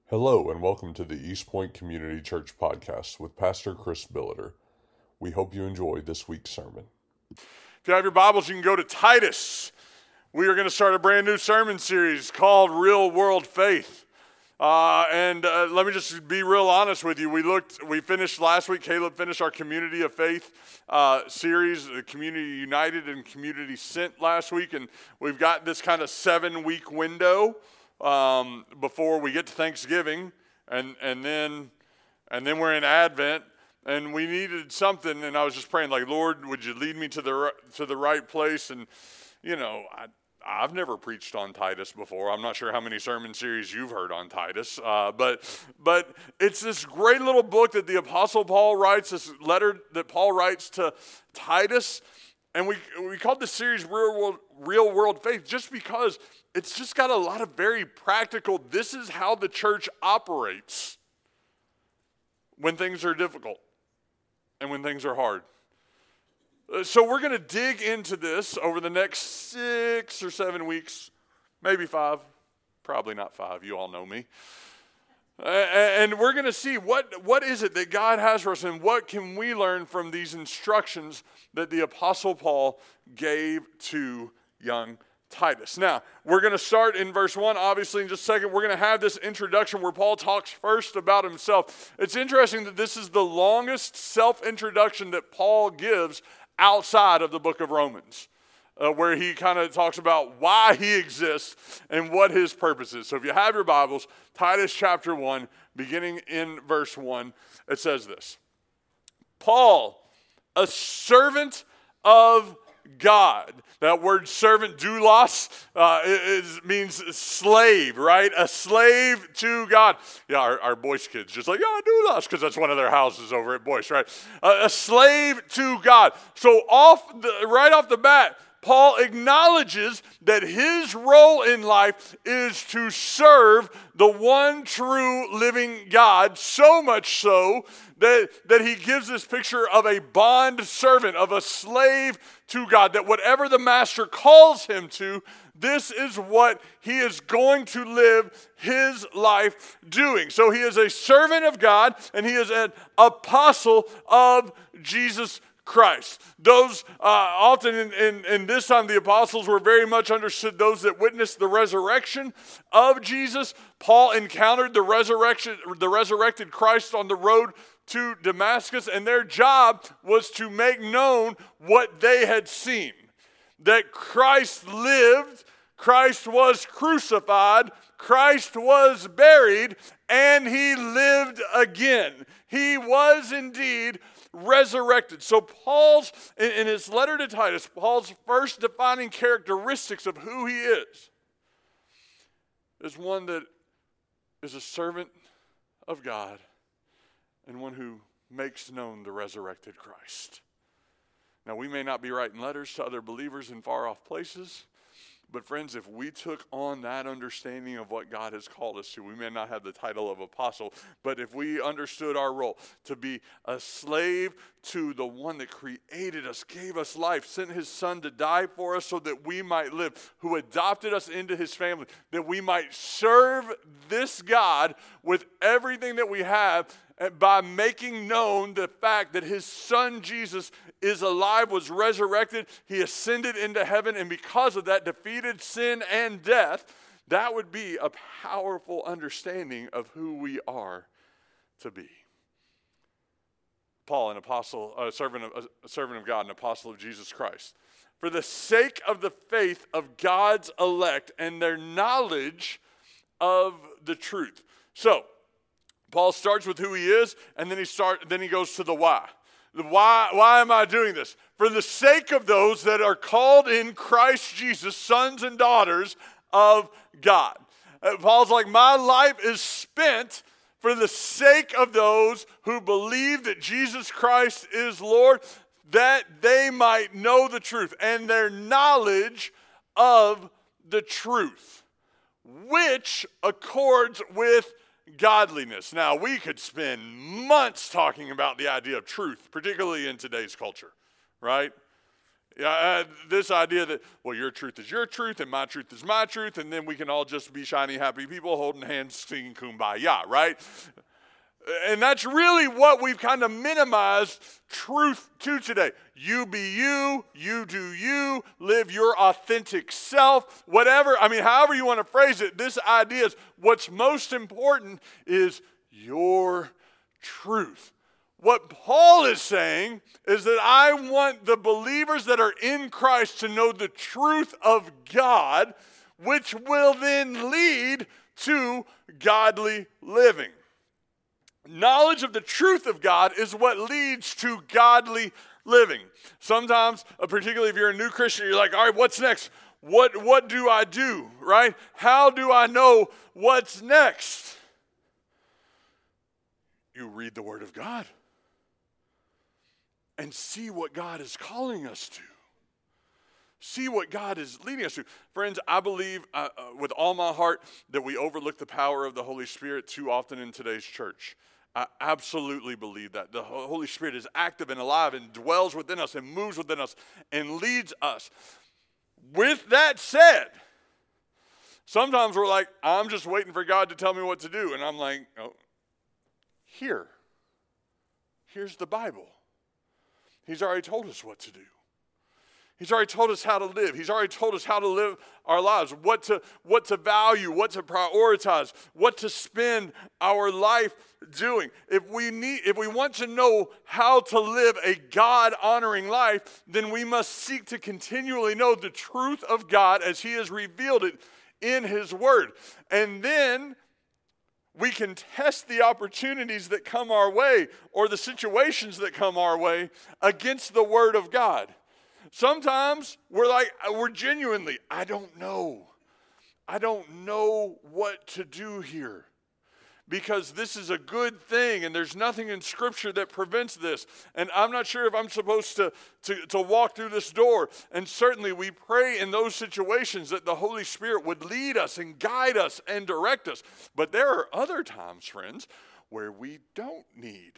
Hello and welcome to the East Point Community Church podcast with Pastor Chris Billiter. We hope you enjoy this week's sermon. If you have your Bibles, you can go to Titus. We are going to start a brand new sermon series called Real World Faith. Let me just be real honest with you. We finished last week. Caleb finished our Community of Faith series, Community United and Community Sent last week, and we've got this kind of 7-week window before we get to Thanksgiving, and then we're in Advent, and we needed something. And I was just praying, like, Lord, would you lead me to the right place? And I've never preached on Titus before. I'm not sure how many sermon series you've heard on Titus, but it's this great little book that the Apostle Paul writes, this letter that Paul writes to Titus, and we called this series Real World Faith just because it's just got a lot of very practical, this is how the church operates when things are difficult and when things are hard. So we're going to dig into this over the next 6 or 7 weeks, maybe 5, probably not 5, you all know me. And we're going to see what is it that God has for us and what can we learn from these instructions that the Apostle Paul gave to young Titus. Now, we're going to start in verse 1, obviously, in just a second. We're going to have this introduction where Paul talks first about himself. It's interesting that this is the longest self-introduction that Paul gives outside of the book of Romans, where he kind of talks about why he exists and what his purpose is. So if you have your Bibles, Titus chapter 1, beginning in verse 1, it says this: Paul, a servant of God. That word servant, doulos, means slave, right? A slave to God. Yeah, our Boyce kids just like, yeah, doulos, because that's one of their houses over at Boyce, right? A slave to God. So right off the bat, Paul acknowledges that his role in life is to serve the one true living God, so much so that he gives this picture of a bond servant, of a slave to God, that whatever the master calls him to, this is what he is going to live his life doing. So he is a servant of God, and he is an apostle of Jesus Christ. Those often in this time, the apostles were very much understood those that witnessed the resurrection of Jesus. Paul encountered the resurrected Christ on the road to Damascus, and their job was to make known what they had seen. That Christ lived, Christ was crucified, Christ was buried, and he lived again. He was indeed resurrected. So Paul's, in his letter to Titus, Paul's first defining characteristics of who he is one that is a servant of God and one who makes known the resurrected Christ. Now, we may not be writing letters to other believers in far-off places, but friends, if we took on that understanding of what God has called us to, we may not have the title of apostle, but if we understood our role to be a slave to the one that created us, gave us life, sent his son to die for us so that we might live, who adopted us into his family, that we might serve this God with everything that we have, by making known the fact that his son Jesus is alive, was resurrected, he ascended into heaven, and because of that defeated sin and death. That would be a powerful understanding of who we are to be. Paul, an apostle, a servant of God, an apostle of Jesus Christ, for the sake of the faith of God's elect and their knowledge of the truth. So Paul starts with who he is, and then he goes to the why. The why am I doing this? For the sake of those that are called in Christ Jesus, sons and daughters of God. Paul's like, my life is spent for the sake of those who believe that Jesus Christ is Lord, that they might know the truth and their knowledge of the truth, which accords with godliness. Now, we could spend months talking about the idea of truth, particularly in today's culture, right? This idea that, well, your truth is your truth and my truth is my truth, and then we can all just be shiny, happy people holding hands, singing kumbaya, right? And that's really what we've kind of minimized truth to today. You be you, you do you, live your authentic self, whatever. I mean, however you want to phrase it, this idea is what's most important is your truth. What Paul is saying is that I want the believers that are in Christ to know the truth of God, which will then lead to godly living. Knowledge of the truth of God is what leads to godly living. Sometimes, particularly if you're a new Christian, you're like, all right, what's next? What do I do, right? How do I know what's next? You read the Word of God and see what God is calling us to. See what God is leading us to. Friends, I believe with all my heart that we overlook the power of the Holy Spirit too often in today's church. I absolutely believe that. The Holy Spirit is active and alive and dwells within us and moves within us and leads us. With that said, sometimes we're like, I'm just waiting for God to tell me what to do. And I'm like, oh, here's the Bible. He's already told us what to do. He's already told us how to live. He's already told us how to live our lives, what to value, what to prioritize, what to spend our life doing. If we want to know how to live a God-honoring life, then we must seek to continually know the truth of God as He has revealed it in His Word. And then we can test the opportunities that come our way or the situations that come our way against the Word of God. Sometimes we're genuinely, I don't know what to do here because this is a good thing and there's nothing in Scripture that prevents this. And I'm not sure if I'm supposed to walk through this door. And certainly we pray in those situations that the Holy Spirit would lead us and guide us and direct us. But there are other times, friends, where we don't need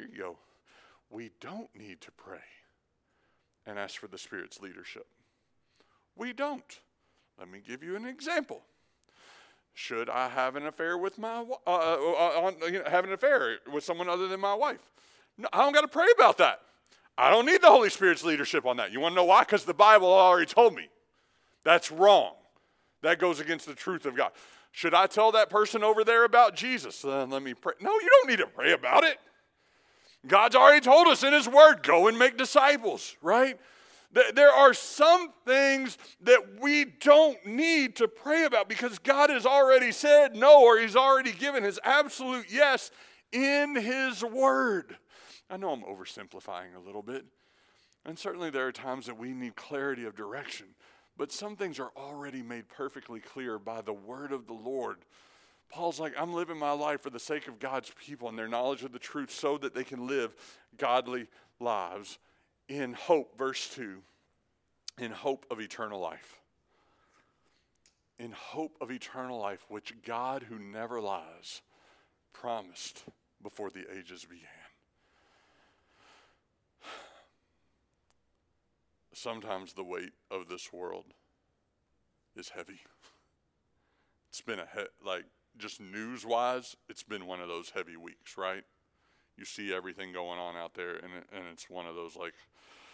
to pray and ask for the Spirit's leadership. We don't. Let me give you an example. Should I have an affair with have an affair with someone other than my wife? No, I don't got to pray about that. I don't need the Holy Spirit's leadership on that. You want to know why? Because the Bible already told me. That's wrong. That goes against the truth of God. Should I tell that person over there about Jesus? Let me pray. No, you don't need to pray about it. God's already told us in His Word, go and make disciples, right? There are some things that we don't need to pray about because God has already said no, or He's already given His absolute yes in His Word. I know I'm oversimplifying a little bit, and certainly there are times that we need clarity of direction, but some things are already made perfectly clear by the Word of the Lord. Paul's like, I'm living my life for the sake of God's people and their knowledge of the truth so that they can live godly lives in hope, verse 2, in hope of eternal life. In hope of eternal life, which God, who never lies, promised before the ages began. Sometimes the weight of this world is heavy. It's been just news-wise, it's been one of those heavy weeks, right? You see everything going on out there, and it's one of those like,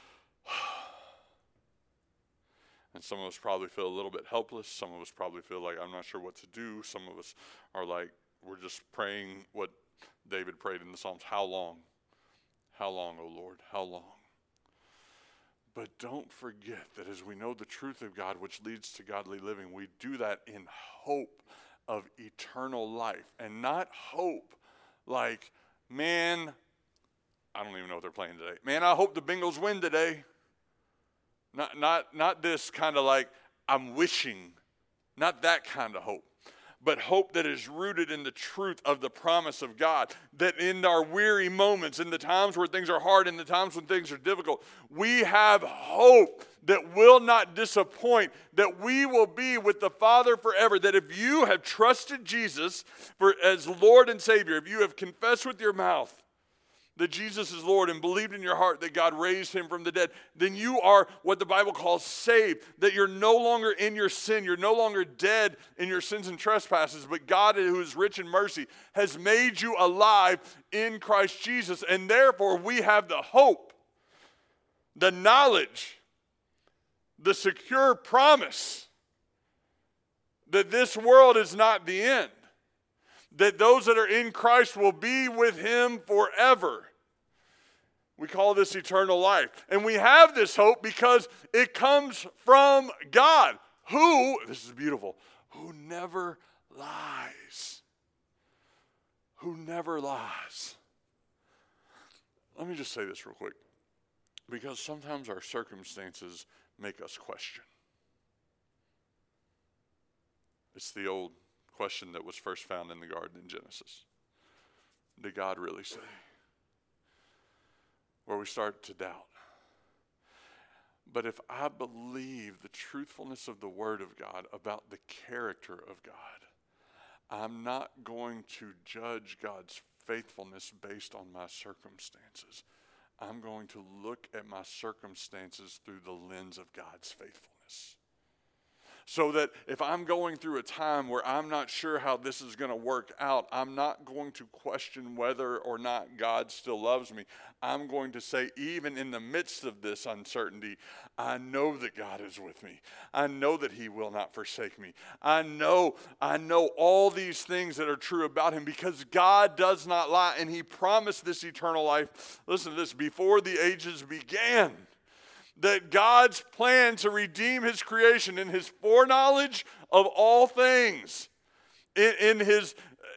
and some of us probably feel a little bit helpless. Some of us probably feel like, I'm not sure what to do. Some of us are like, we're just praying what David prayed in the Psalms, how long? How long, O Lord? How long? But don't forget that as we know the truth of God, which leads to godly living, we do that in hope of eternal life, and not hope like, man, I don't even know what they're playing today. Man, I hope the Bengals win today. Not this kind of like, I'm wishing, not that kind of hope, but hope that is rooted in the truth of the promise of God, that in our weary moments, in the times where things are hard, in the times when things are difficult, we have hope that will not disappoint, that we will be with the Father forever, that if you have trusted Jesus as Lord and Savior, if you have confessed with your mouth that Jesus is Lord and believed in your heart that God raised him from the dead, then you are what the Bible calls saved, that you're no longer in your sin. You're no longer dead in your sins and trespasses, but God, who is rich in mercy, has made you alive in Christ Jesus. And therefore, we have the hope, the knowledge, the secure promise that this world is not the end, that those that are in Christ will be with him forever. We call this eternal life. And we have this hope because it comes from God, who, this is beautiful, who never lies. Who never lies. Let me just say this real quick, because sometimes our circumstances make us question. It's the old question that was first found in the garden in Genesis. Did God really say? Where we start to doubt. But if I believe the truthfulness of the Word of God about the character of God, I'm not going to judge God's faithfulness based on my circumstances. I'm going to look at my circumstances through the lens of God's faithfulness. So that if I'm going through a time where I'm not sure how this is going to work out, I'm not going to question whether or not God still loves me. I'm going to say, even in the midst of this uncertainty, I know that God is with me. I know that he will not forsake me. I know all these things that are true about him, because God does not lie, and he promised this eternal life. Listen to this, before the ages began. That God's plan to redeem his creation in his foreknowledge of all things, in his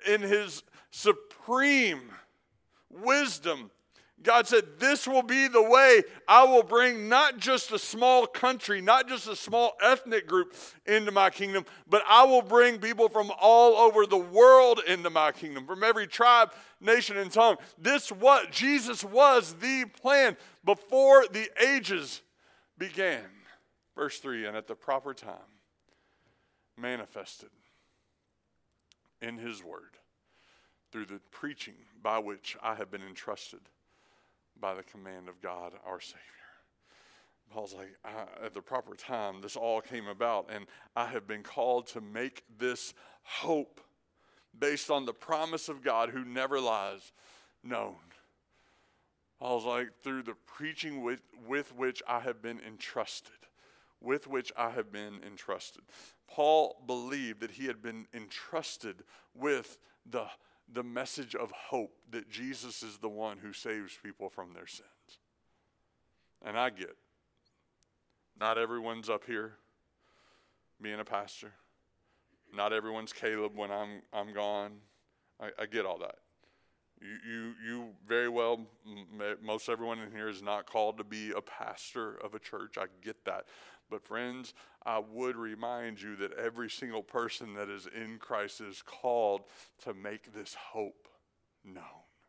supreme wisdom, God said, this will be the way I will bring not just a small country, not just a small ethnic group into my kingdom, but I will bring people from all over the world into my kingdom, from every tribe, nation, and tongue. Jesus was the plan before the ages began. Verse 3, and at the proper time, manifested in his word through the preaching by which I have been entrusted by the command of God our Savior. Paul's like, at the proper time, this all came about, and I have been called to make this hope based on the promise of God who never lies known. Paul's like, through the preaching with which I have been entrusted. With which I have been entrusted. Paul believed that he had been entrusted with the message of hope, that Jesus is the one who saves people from their sins. And I get, not everyone's up here being a pastor. Not everyone's Caleb when I'm gone. I get all that. You very well, most everyone in here is not called to be a pastor of a church. I get that. But friends, I would remind you that every single person that is in Christ is called to make this hope known.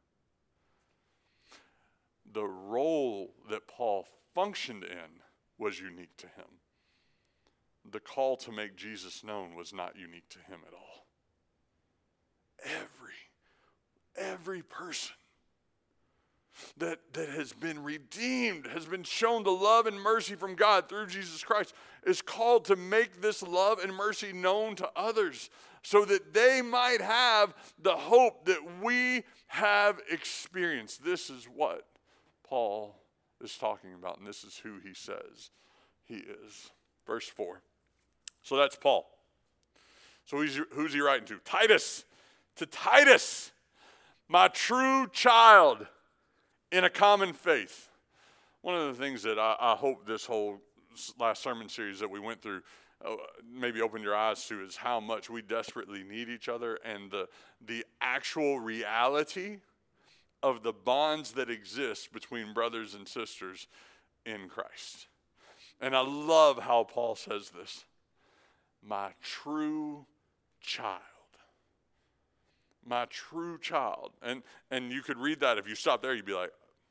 The role that Paul functioned in was unique to him. The call to make Jesus known was not unique to him at all. Every person that has been redeemed, has been shown the love and mercy from God through Jesus Christ, is called to make this love and mercy known to others so that they might have the hope that we have experienced. This is what Paul is talking about, and this is who he says he is. Verse 4. So that's Paul. So who's he writing to? Titus. To Titus, my true child in a common faith. One of the things that I hope this whole last sermon series that we went through maybe opened your eyes to is how much we desperately need each other, and the actual reality of the bonds that exist between brothers and sisters in Christ. And I love how Paul says this. My true child. My true child. And you could read that. If you stop there, you'd be like,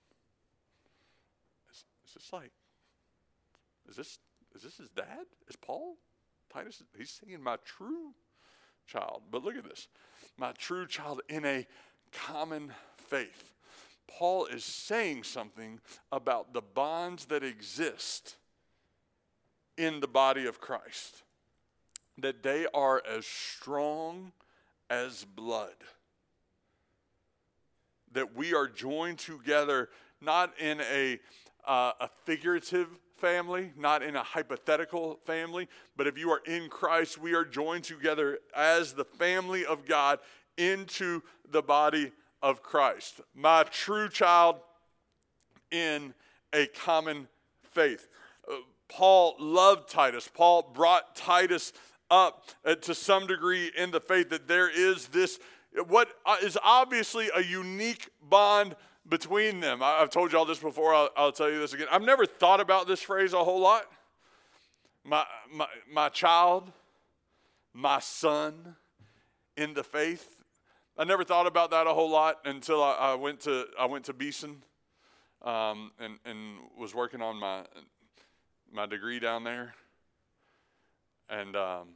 is this his dad? Is Paul? Titus? He's singing my true child. But look at this. My true child in a common faith. Paul is saying something about the bonds that exist in the body of Christ, that they are as strong as blood, that we are joined together not in a figurative family, not in a hypothetical family, but if you are in Christ, we are joined together as the family of God into the body of Christ. My true child in a common faith. Paul loved Titus. Paul brought Titus up to some degree in the faith, that there is this, what is obviously a unique bond between them. I've told you all this before. I'll tell you this again. I've never thought about this phrase a whole lot. My child, my son in the faith. I never thought about that a whole lot until I went to Beeson and was working on my degree down there. And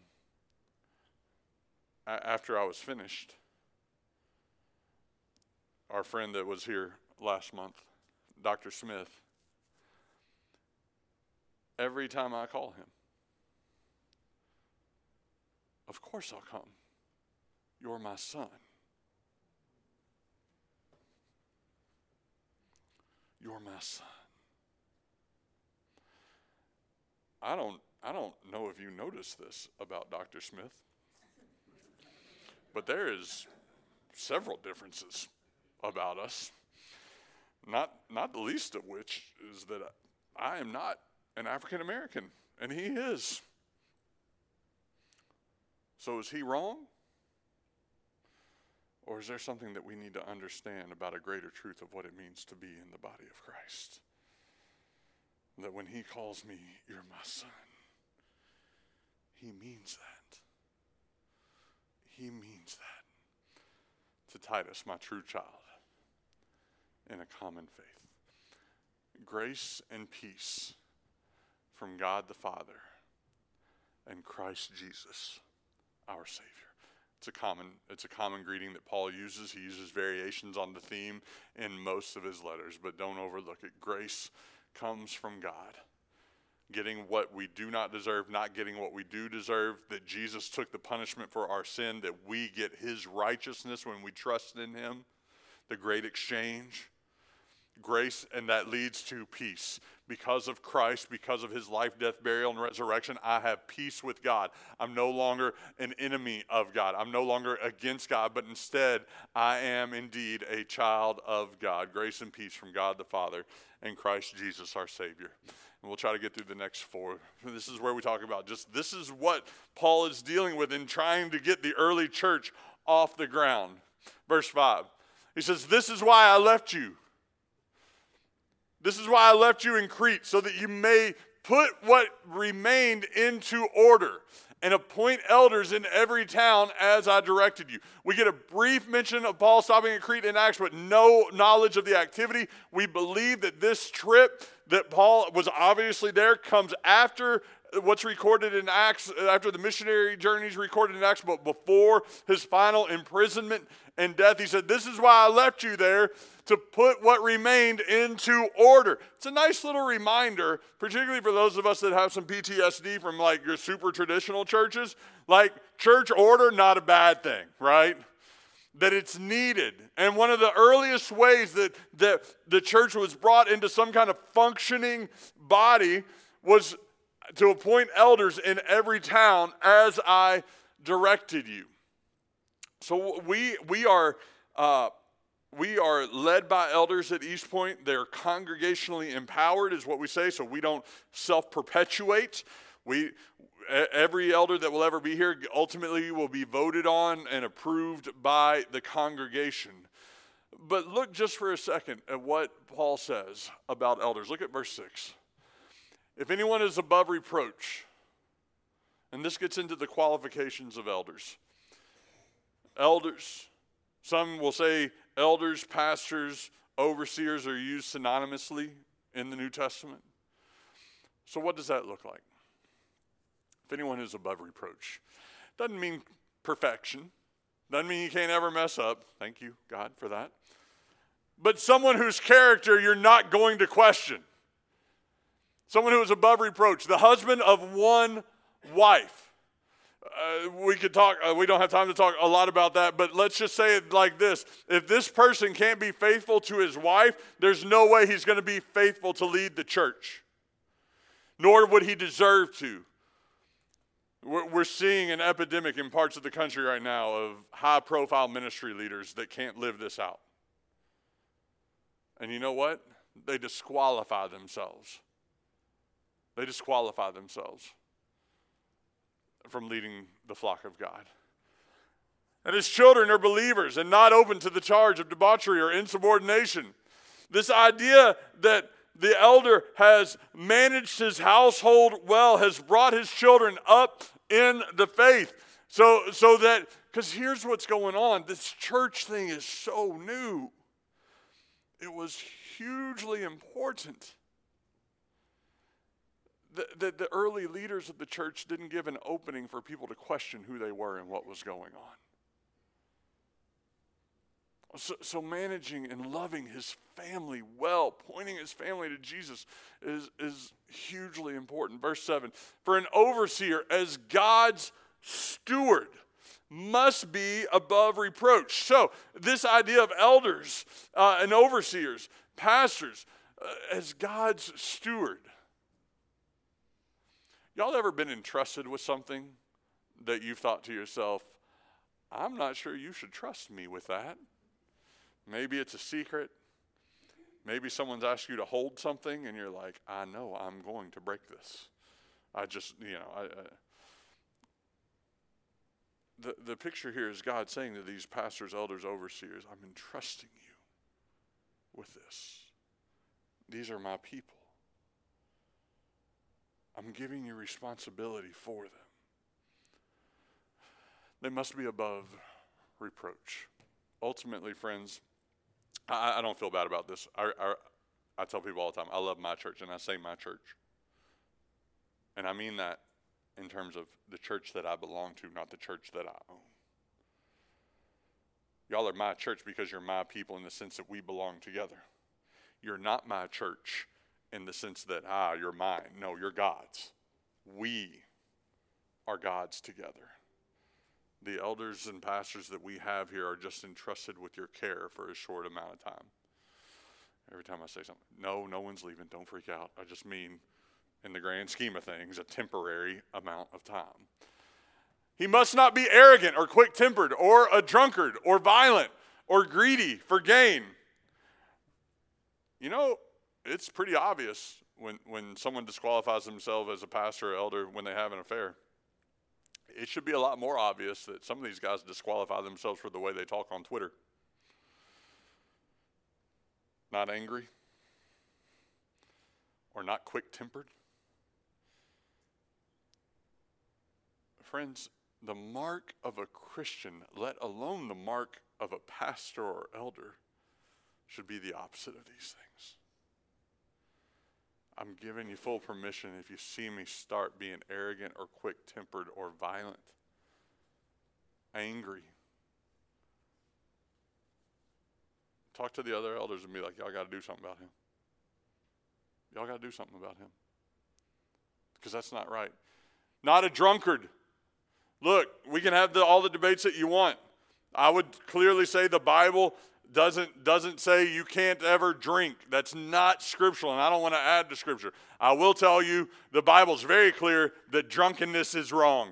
after I was finished, our friend that was here last month, Dr. Smith, every time I call him, of course I'll come. You're my son. You're my son. I don't know if you noticed this about Dr. Smith, but there is several differences about us. Not the least of which is that I am not an African American, and he is. So is he wrong? Or is there something that we need to understand about a greater truth of what it means to be in the body of Christ? That when he calls me, you're my son, he means that. He means that. To Titus, my true child, in a common faith. Grace and peace from God the Father and Christ Jesus, our Savior. It's a common greeting that Paul uses. He uses variations on the theme in most of his letters, but don't overlook it. Grace comes from God. Getting what we do not deserve, not getting what we do deserve, that Jesus took the punishment for our sin, that we get his righteousness when we trust in him, the great exchange. Grace, and that leads to peace. Because of Christ, because of his life, death, burial, and resurrection, I have peace with God. I'm no longer an enemy of God. I'm no longer against God, but instead, I am indeed a child of God. Grace and peace from God the Father and Christ Jesus, our Savior. And we'll try to get through the next 4. This is where we talk about this is what Paul is dealing with in trying to get the early church off the ground. Verse 5. He says, this is why I left you. This is why I left you in Crete, so that you may put what remained into order and appoint elders in every town as I directed you. We get a brief mention of Paul stopping at Crete in Acts, but no knowledge of the activity. We believe that this trip that Paul was obviously there comes after what's recorded in Acts, after the missionary journeys recorded in Acts, but before his final imprisonment and death. He said, this is why I left you there, to put what remained into order. It's a nice little reminder, particularly for those of us that have some PTSD from like your super traditional churches. Like church order, not a bad thing, right? That it's needed. And one of the earliest ways that the church was brought into some kind of functioning body was to appoint elders in every town as I directed you. So we are led by elders at East Point. They're congregationally empowered, is what we say, so we don't self-perpetuate. Every elder that will ever be here ultimately will be voted on and approved by the congregation. But look just for a second at what Paul says about elders. Look at verse 6. If anyone is above reproach, and this gets into the qualifications of elders. Elders, some will say elders, pastors, overseers are used synonymously in the New Testament. So what does that look like? If anyone is above reproach. Doesn't mean perfection. Doesn't mean you can't ever mess up. Thank you, God, for that. but someone whose character you're not going to question. Someone who is above reproach, the husband of one wife. We could talk, we don't have time to talk a lot about that, but let's just say it like this. If this person can't be faithful to his wife, there's no way he's going to be faithful to lead the church. Nor would he deserve to. We're seeing an epidemic in parts of the country right now of high-profile ministry leaders that can't live this out. And you know what? They disqualify themselves. They disqualify themselves from leading the flock of God. And his children are believers and not open to the charge of debauchery or insubordination. This idea that the elder has managed his household well, has brought his children up in the faith. So that, because here's what's going on. This church thing is so new. It was hugely important. The early leaders of the church didn't give an opening for people to question who they were and what was going on. So managing and loving his family well, pointing his family to Jesus is hugely important. Verse 7, for an overseer as God's steward must be above reproach. So this idea of elders and overseers, pastors, as God's steward. Y'all ever been entrusted with something that you've thought to yourself, I'm not sure you should trust me with that? Maybe it's a secret. Maybe someone's asked you to hold something and you're like, I know I'm going to break this. The picture here is God saying to these pastors, elders, overseers, I'm entrusting you with this. These are my people. I'm giving you responsibility for them. They must be above reproach. Ultimately, friends, I don't feel bad about this. I tell people all the time, I love my church, and I say my church. And I mean that in terms of the church that I belong to, not the church that I own. Y'all are my church because you're my people in the sense that we belong together. You're not my church in the sense that, you're mine. No, you're God's. We are God's together. The elders and pastors that we have here are just entrusted with your care for a short amount of time. Every time I say something, no one's leaving, don't freak out. I just mean, in the grand scheme of things, a temporary amount of time. He must not be arrogant or quick-tempered or a drunkard or violent or greedy for gain. You know, it's pretty obvious when someone disqualifies themselves as a pastor or elder when they have an affair. It should be a lot more obvious that some of these guys disqualify themselves for the way they talk on Twitter. Not angry or not quick-tempered. Friends, the mark of a Christian, let alone the mark of a pastor or elder, should be the opposite of these things. I'm giving you full permission if you see me start being arrogant or quick-tempered or violent, angry. Talk to the other elders and be like, y'all got to do something about him. Y'all got to do something about him. Because that's not right. Not a drunkard. Look, we can have all the debates that you want. I would clearly say the Bible doesn't say you can't ever drink. That's not scriptural, and I don't want to add to scripture. I will tell you the Bible's very clear that drunkenness is wrong.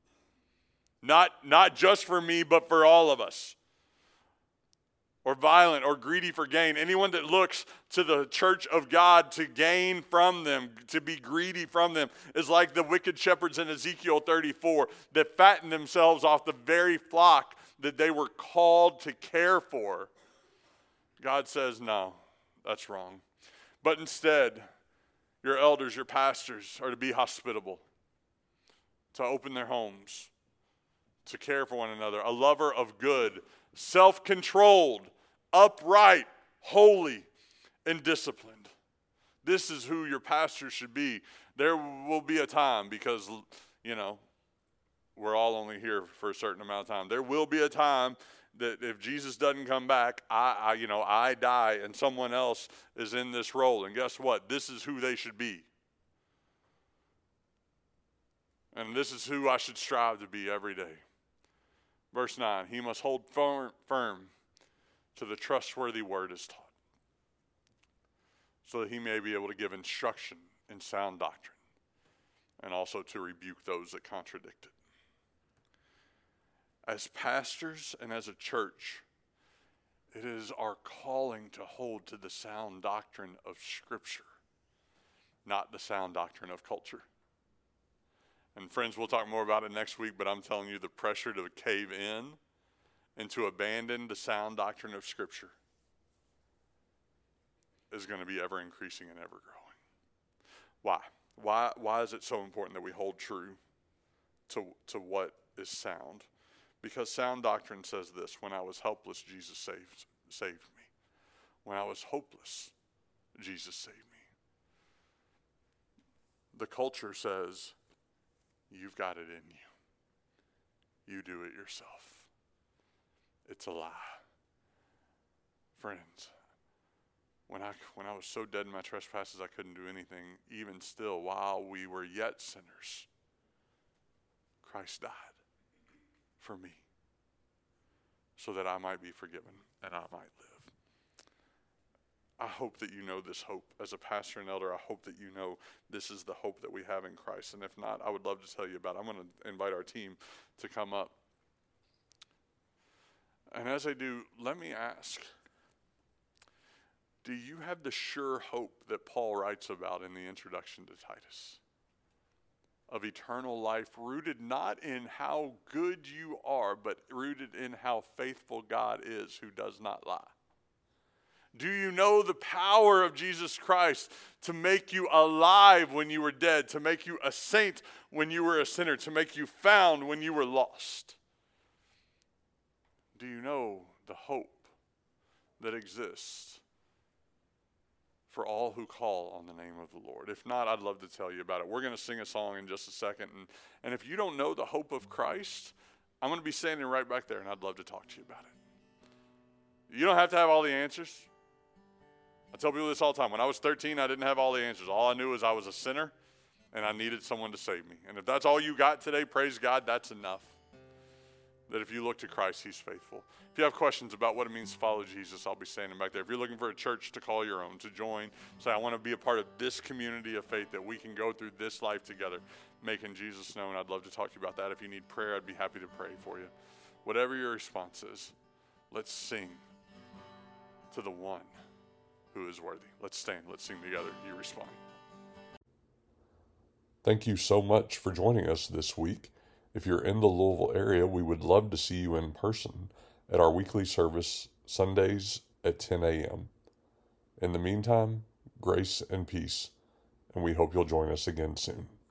Not just for me, but for all of us. Or violent or greedy for gain. Anyone that looks to the church of God to gain from them, to be greedy from them, is like the wicked shepherds in Ezekiel 34 that fatten themselves off the very flock that they were called to care for. God says, no, that's wrong. But instead, your elders, your pastors are to be hospitable, to open their homes, to care for one another, a lover of good, self-controlled, upright, holy, and disciplined. This is who your pastor should be. There will be a time because, we're all only here for a certain amount of time. There will be a time that if Jesus doesn't come back, I die and someone else is in this role. And guess what? This is who they should be. And this is who I should strive to be every day. Verse 9, he must hold firm to the trustworthy word as taught, so that he may be able to give instruction in sound doctrine, and also to rebuke those that contradict it. As pastors and as a church, it is our calling to hold to the sound doctrine of Scripture, not the sound doctrine of culture. And friends, we'll talk more about it next week, but I'm telling you, the pressure to cave in and to abandon the sound doctrine of Scripture is going to be ever increasing and ever growing. Why? Why is it so important that we hold true to what is sound? Because sound doctrine says this: when I was helpless, Jesus saved me. When I was hopeless, Jesus saved me. The culture says, you've got it in you. You do it yourself. It's a lie. Friends, when I was so dead in my trespasses I couldn't do anything, even still, while we were yet sinners, Christ died for me, so that I might be forgiven and I might live. I hope that you know this hope. As a pastor and elder, I hope that you know this is the hope that we have in Christ. And if not, I would love to tell you about it. I'm going to invite our team to come up. And as I do, let me ask, do you have the sure hope that Paul writes about in the introduction to Titus? Of eternal life, rooted not in how good you are, but rooted in how faithful God is, who does not lie. Do you know the power of Jesus Christ to make you alive when you were dead, to make you a saint when you were a sinner, to make you found when you were lost? Do you know the hope that exists for all who call on the name of the Lord? If not, I'd love to tell you about it. We're going to sing a song in just a second. And if you don't know the hope of Christ, I'm going to be standing right back there, and I'd love to talk to you about it. You don't have to have all the answers. I tell people this all the time. When I was 13, I didn't have all the answers. All I knew was I was a sinner, and I needed someone to save me. And if that's all you got today, praise God, that's enough. That if you look to Christ, he's faithful. If you have questions about what it means to follow Jesus, I'll be standing back there. If you're looking for a church to call your own, to join, say, I want to be a part of this community of faith, that we can go through this life together, making Jesus known, I'd love to talk to you about that. If you need prayer, I'd be happy to pray for you. Whatever your response is, let's sing to the one who is worthy. Let's stand. Let's sing together. You respond. Thank you so much for joining us this week. If you're in the Louisville area, we would love to see you in person at our weekly service Sundays at 10 a.m. In the meantime, grace and peace, and we hope you'll join us again soon.